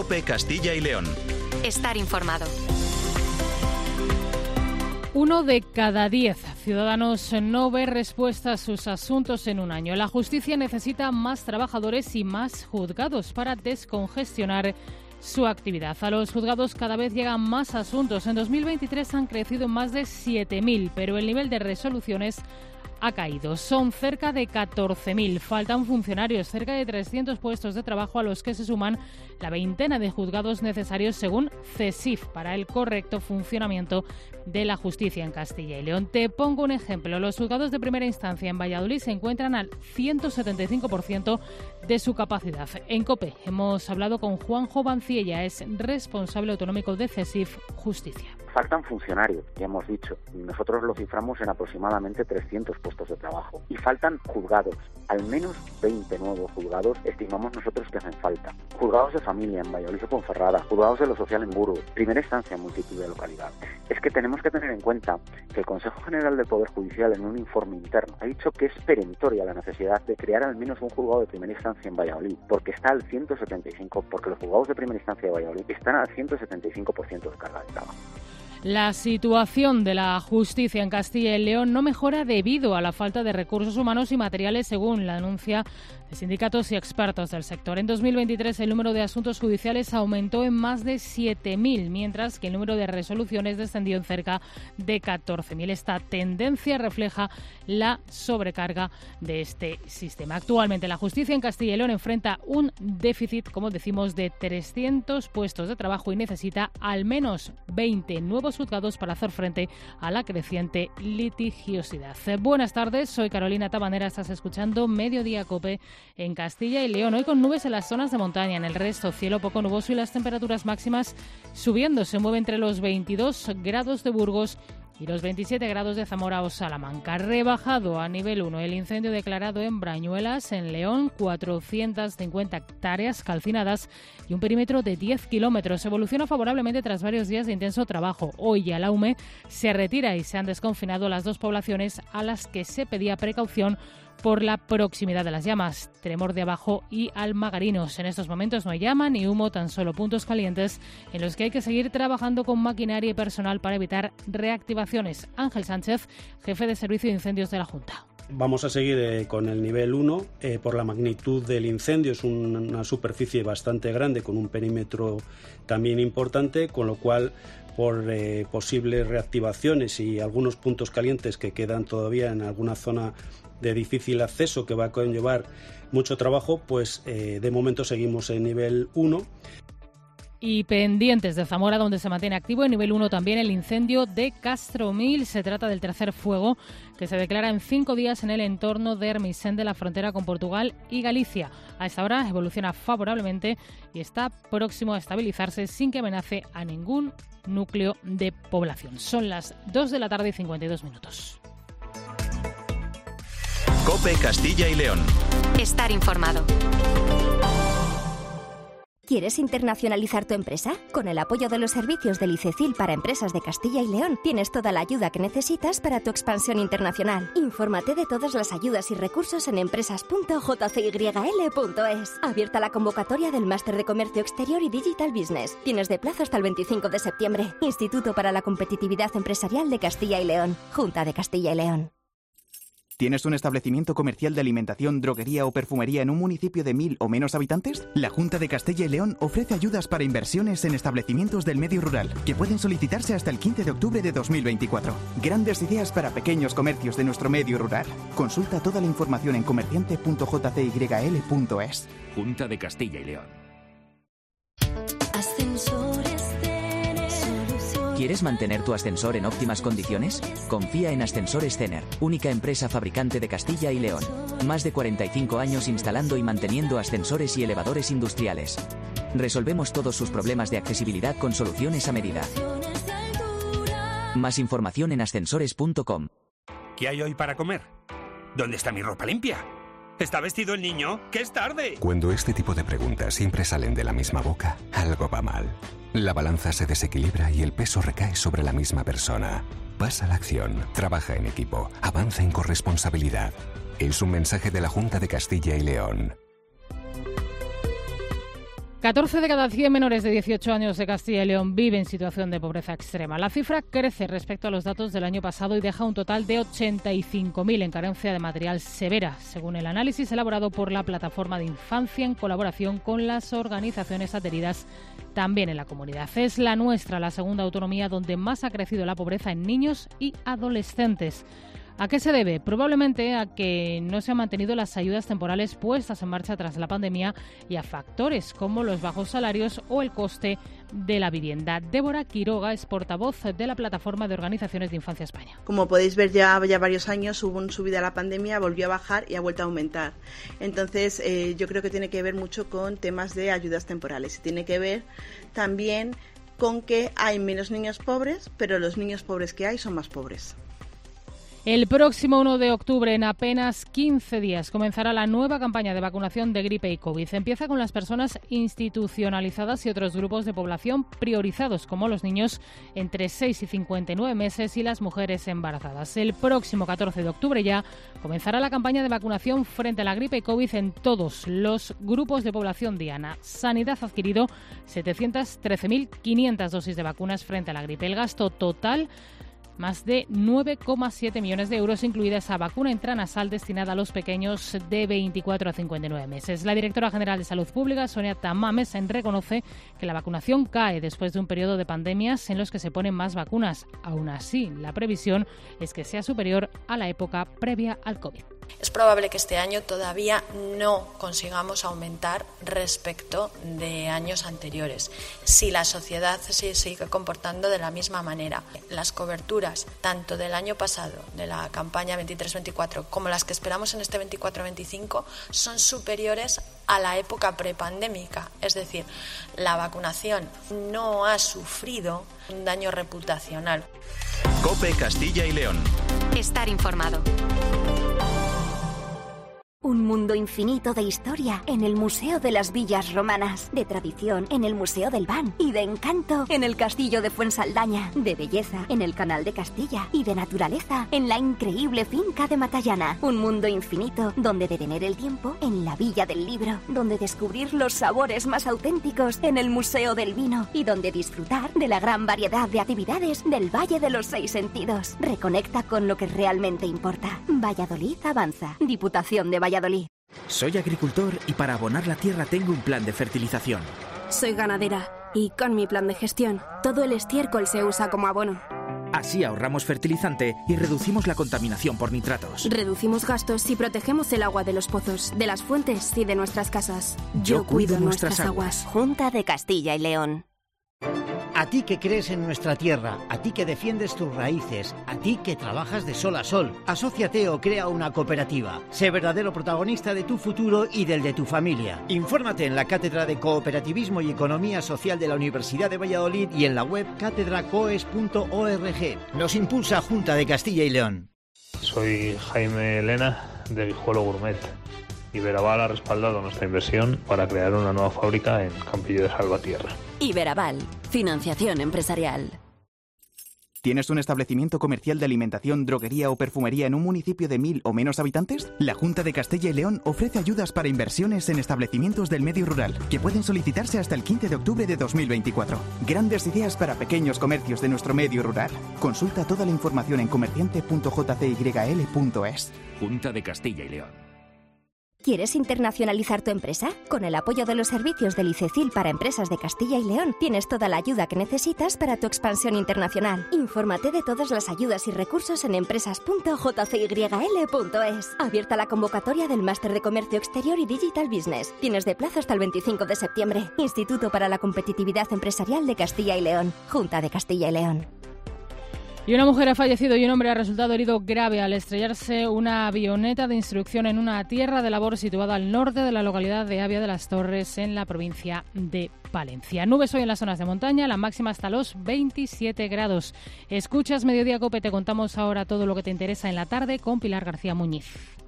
COPE Castilla y León. Estar informado. 1 de cada 10 ciudadanos no ve respuesta a sus asuntos en un año. La justicia necesita más trabajadores y más juzgados para descongestionar su actividad. A los juzgados cada vez llegan más asuntos. En 2023 han crecido en más de 7.000, pero el nivel de resoluciones ha caído. Son cerca de 14.000. Faltan funcionarios, cerca de 300 puestos de trabajo a los que se suman la veintena de juzgados necesarios según CESIF para el correcto funcionamiento de la justicia en Castilla y León. Te pongo un ejemplo. Los juzgados de primera instancia en Valladolid se encuentran al 175% de su capacidad. En COPE hemos hablado con Juanjo Banciella, es responsable autonómico de CESIF Justicia. Faltan funcionarios, ya hemos dicho. Nosotros lo ciframos en aproximadamente 300 puestos de trabajo. Y faltan juzgados. Al menos 20 nuevos juzgados estimamos nosotros que hacen falta. Juzgados de familia en Valladolid o Ponferrada, juzgados de lo social en Burgos, primera instancia en multitud de localidades. Es que tenemos que tener en cuenta que el Consejo General del Poder Judicial en un informe interno ha dicho que es perentoria la necesidad de crear al menos un juzgado de primera instancia en Valladolid, porque está al 175%, porque los juzgados de primera instancia de Valladolid están al 175% de carga de trabajo. La situación de la justicia en Castilla y León no mejora debido a la falta de recursos humanos y materiales, según la denuncia de sindicatos y expertos del sector. En 2023 el número de asuntos judiciales aumentó en más de 7.000, mientras que el número de resoluciones descendió en cerca de 14.000. Esta tendencia refleja la sobrecarga de este sistema. Actualmente la justicia en Castilla y León enfrenta un déficit, como decimos, de 300 puestos de trabajo y necesita al menos 20 nuevos juzgados para hacer frente a la creciente litigiosidad. Buenas tardes, soy Carolina Tabanera, estás escuchando Mediodía COPE en Castilla y León. Hoy con nubes en las zonas de montaña, en el resto cielo poco nuboso y las temperaturas máximas subiendo. Se mueve entre los 22 grados de Burgos y los 27 grados de Zamora o Salamanca. Rebajado a nivel 1 el incendio declarado en Brañuelas, en León, 450 hectáreas calcinadas y un perímetro de 10 kilómetros. Evoluciona favorablemente tras varios días de intenso trabajo. Hoy ya la UME se retira y se han desconfinado las dos poblaciones a las que se pedía precaución por la proximidad de las llamas, Tremor de Abajo y Almagarinos. En estos momentos no hay llama ni humo, tan solo puntos calientes en los que hay que seguir trabajando con maquinaria y personal para evitar reactivaciones. Ángel Sánchez, jefe de Servicio de Incendios de la Junta. Vamos a seguir con el nivel 1 por la magnitud del incendio. Es una superficie bastante grande con un perímetro también importante, con lo cual por posibles reactivaciones y algunos puntos calientes que quedan todavía en alguna zona de difícil acceso que va a conllevar mucho trabajo, pues de momento seguimos en nivel 1. Y pendientes de Zamora, donde se mantiene activo en nivel 1 también el incendio de Castromil. Se trata del tercer fuego que se declara en 5 días en el entorno de Hermisén, de la frontera con Portugal y Galicia. A esta hora evoluciona favorablemente y está próximo a estabilizarse sin que amenace a ningún núcleo de población. Son las 2 de la tarde y 52 minutos. COPE Castilla y León. Estar informado. ¿Quieres internacionalizar tu empresa? Con el apoyo de los servicios del ICECIL para empresas de Castilla y León, tienes toda la ayuda que necesitas para tu expansión internacional. Infórmate de todas las ayudas y recursos en empresas.jcyl.es. Abierta la convocatoria del Máster de Comercio Exterior y Digital Business. Tienes de plazo hasta el 25 de septiembre. Instituto para la Competitividad Empresarial de Castilla y León. Junta de Castilla y León. ¿Tienes un establecimiento comercial de alimentación, droguería o perfumería en un municipio de 1.000 o menos habitantes? La Junta de Castilla y León ofrece ayudas para inversiones en establecimientos del medio rural, que pueden solicitarse hasta el 15 de octubre de 2024. Grandes ideas para pequeños comercios de nuestro medio rural. Consulta toda la información en comerciante.jcyl.es. Junta de Castilla y León. ¿Quieres mantener tu ascensor en óptimas condiciones? Confía en Ascensores Cener, única empresa fabricante de Castilla y León. Más de 45 años instalando y manteniendo ascensores y elevadores industriales. Resolvemos todos sus problemas de accesibilidad con soluciones a medida. Más información en ascensores.com. ¿Qué hay hoy para comer? ¿Dónde está mi ropa limpia? ¿Está vestido el niño? ¡Que es tarde! Cuando este tipo de preguntas siempre salen de la misma boca, algo va mal. La balanza se desequilibra y el peso recae sobre la misma persona. Pasa la acción, trabaja en equipo, avanza en corresponsabilidad. Es un mensaje de la Junta de Castilla y León. 14 de cada 100 menores de 18 años de Castilla y León viven en situación de pobreza extrema. La cifra crece respecto a los datos del año pasado y deja un total de 85.000 en carencia de material severa, según el análisis elaborado por la Plataforma de Infancia en colaboración con las organizaciones adheridas también en la comunidad. Es la nuestra, la segunda autonomía donde más ha crecido la pobreza en niños y adolescentes. ¿A qué se debe? Probablemente a que no se han mantenido las ayudas temporales puestas en marcha tras la pandemia y a factores como los bajos salarios o el coste de la vivienda. Débora Quiroga es portavoz de la Plataforma de Organizaciones de Infancia España. Como podéis ver, ya varios años hubo una subida a la pandemia, volvió a bajar y ha vuelto a aumentar. Entonces, yo creo que tiene que ver mucho con temas de ayudas temporales y tiene que ver también con que hay menos niños pobres, pero los niños pobres que hay son más pobres. El próximo 1 de octubre, en apenas 15 días, comenzará la nueva campaña de vacunación de gripe y COVID. Empieza con las personas institucionalizadas y otros grupos de población priorizados, como los niños entre 6 y 59 meses y las mujeres embarazadas. El próximo 14 de octubre ya comenzará la campaña de vacunación frente a la gripe y COVID en todos los grupos de población diana. Sanidad ha adquirido 713.500 dosis de vacunas frente a la gripe. El gasto total, más de 9,7 millones de euros, incluida esa vacuna intranasal destinada a los pequeños de 24 a 59 meses. La directora general de Salud Pública, Sonia Tamames, reconoce que la vacunación cae después de un periodo de pandemias en los que se ponen más vacunas. Aún así, la previsión es que sea superior a la época previa al COVID. Es probable que este año todavía no consigamos aumentar respecto de años anteriores, si la sociedad se sigue comportando de la misma manera. Las coberturas, tanto del año pasado, de la campaña 23-24, como las que esperamos en este 24-25, son superiores a la época prepandémica. Es decir, la vacunación no ha sufrido un daño reputacional. COPE Castilla y León. Estar informado. Un mundo infinito de historia en el Museo de las Villas Romanas, de tradición en el Museo del Ban y de encanto en el Castillo de Fuensaldaña, de belleza en el Canal de Castilla y de naturaleza en la increíble finca de Matallana. Un mundo infinito donde detener el tiempo en la Villa del Libro, donde descubrir los sabores más auténticos en el Museo del Vino y donde disfrutar de la gran variedad de actividades del Valle de los Seis Sentidos. Reconecta con lo que realmente importa. Valladolid avanza. Diputación de Valladolid. Soy agricultor y para abonar la tierra tengo un plan de fertilización. Soy ganadera y con mi plan de gestión, todo el estiércol se usa como abono. Así ahorramos fertilizante y reducimos la contaminación por nitratos. Reducimos gastos y protegemos el agua de los pozos, de las fuentes y de nuestras casas. Yo cuido nuestras aguas. Junta de Castilla y León. A ti que crees en nuestra tierra, a ti que defiendes tus raíces, a ti que trabajas de sol a sol, asóciate o crea una cooperativa. Sé verdadero protagonista de tu futuro y del de tu familia. Infórmate en la Cátedra de Cooperativismo y Economía Social de la Universidad de Valladolid y en la web catedracoes.org. Nos impulsa Junta de Castilla y León. Soy Jaime Elena de Guijuelo Gourmet. Iberaval ha respaldado nuestra inversión para crear una nueva fábrica en Campillo de Salvatierra. Iberaval, financiación empresarial. ¿Tienes un establecimiento comercial de alimentación, droguería o perfumería en un municipio de 1.000 o menos habitantes? La Junta de Castilla y León ofrece ayudas para inversiones en establecimientos del medio rural, que pueden solicitarse hasta el 15 de octubre de 2024. Grandes ideas para pequeños comercios de nuestro medio rural. Consulta toda la información en comerciante.jcyl.es. Junta de Castilla y León. ¿Quieres internacionalizar tu empresa? Con el apoyo de los servicios del ICECIL para empresas de Castilla y León, tienes toda la ayuda que necesitas para tu expansión internacional. Infórmate de todas las ayudas y recursos en empresas.jcyl.es. Abierta la convocatoria del Máster de Comercio Exterior y Digital Business. Tienes de plazo hasta el 25 de septiembre. Instituto para la Competitividad Empresarial de Castilla y León. Junta de Castilla y León. Y una mujer ha fallecido y un hombre ha resultado herido grave al estrellarse una avioneta de instrucción en una tierra de labor situada al norte de la localidad de Avia de las Torres, en la provincia de Palencia. Nubes hoy en las zonas de montaña, la máxima hasta los 27 grados. Escuchas Mediodía COPE, te contamos ahora todo lo que te interesa en la tarde con Pilar García Muñiz.